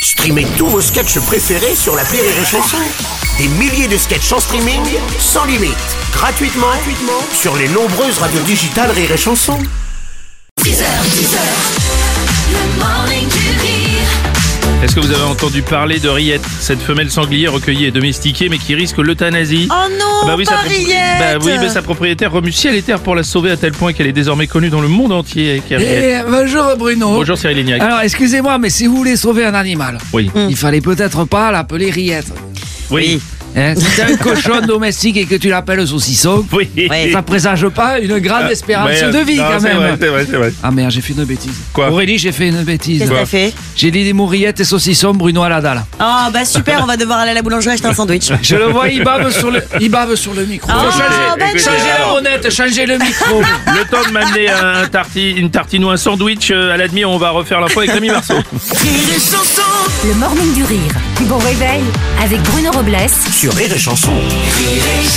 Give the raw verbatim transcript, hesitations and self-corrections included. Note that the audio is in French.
Streamez tous vos sketchs préférés sur l'appli Rire et Chanson. Des milliers de sketchs en streaming, sans limite, gratuitement, gratuitement sur les nombreuses radios digitales Rire et Chanson. dix heures, dix heures, le morning du rire. Est-ce que vous avez entendu parler de Riette, cette femelle sanglier recueillie et domestiquée mais qui risque l'euthanasie? Oh non, bah oui, pas sa propri- Riette. Bah oui, mais sa propriétaire remue ciel et terre pour la sauver à tel point qu'elle est désormais connue dans le monde entier. Qui est Riette. Eh, bonjour Bruno. Bonjour Cyril Lignac. Alors excusez-moi, mais si vous voulez sauver un animal, Oui. il fallait peut-être pas l'appeler Riette. Oui. Hein, si t'as un cochon domestique et que tu l'appelles saucisson, Oui. ça présage pas une grande espérance Ouais, de vie non, quand c'est même. vrai, c'est vrai, c'est vrai. Ah merde, j'ai fait une bêtise. Quoi? Aurélie, j'ai fait une bêtise. Qu'est-ce que t'as fait? J'ai dit des mots Riette et saucisson, Bruno à la dalle. Ah bah super, on va devoir aller à la boulangerie acheter un sandwich. Je le vois, il bave sur le, il bave sur le micro. Oh, changez bah écoutez, changez la alors. honnête, changez le micro. Le temps de m'amener un tarti, une tartine ou un sandwich, euh, à la demi, on va refaire l'info avec Rémi Marceau. Rire et Chanson. Le morning du rire. Bon réveil avec Bruno Robles Sur Rire et Chanson. Rire et